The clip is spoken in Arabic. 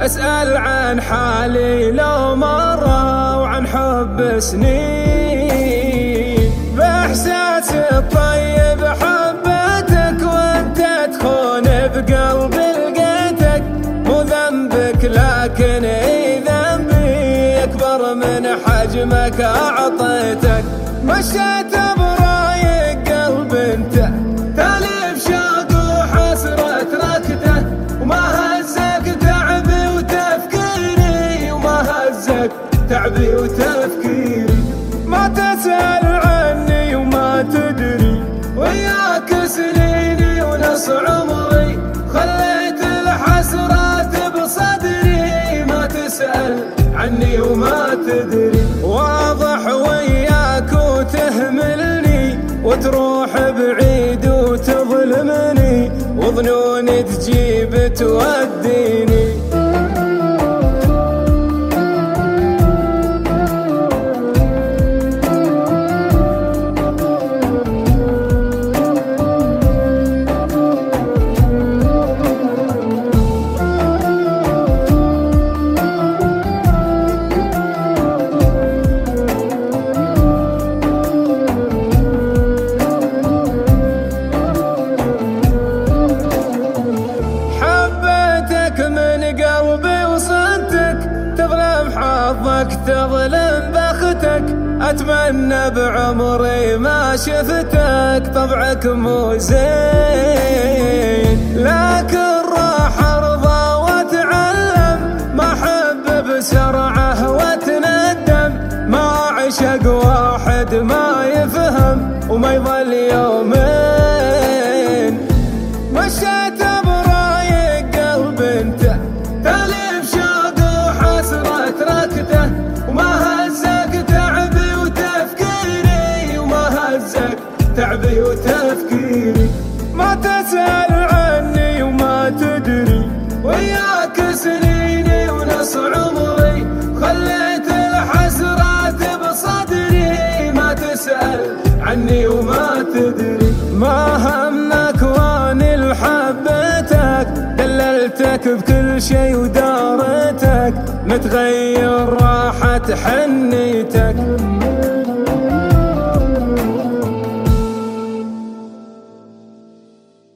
أسأل عن حالي لو مرة وعن حب سنين، بإحساس الطيب حبيتك وانت تخون بقلبي لقيتك. مو ذنبك لكن اي ذنبي أكبر من حجمك أعطيتك. مشيت برايق قلب انت تالف شوق وحسرة ركته، وما هزك تعبي وتفكيري، وما هزك تعبي وتفكيري. ما تسأل عني وما تدري، وياك سنيني ونص عمري، خليت الحسرات بصدري. ما تسأل عني وما تدري، واضح وياك وتهملني وتروح بعيد وتظلمني، وظنوني تجيب توديني. حظك تظلم بختك، أتمنى بعمري ما شفتك. طبعك مو زين لكن راح أرضى وأتعلم، ما أحب بسرعة وأتندم. ما عشق واحد ما يفهم وما يظل يومين. مشيت برايق قلب انت تالف شوق وحسرة ركته، وما هزك تعبي وتفكيري، وما هزك تعبي وتفكيري. ما تسأل عني وما تدري، وياك سنيني ونص عمري، خليت الحسرات بصدري. ما تسأل عني وما تدري، ما همك واني لحبيتك، دللتك بكل شي ودارتك، متغير راحت حنيتك.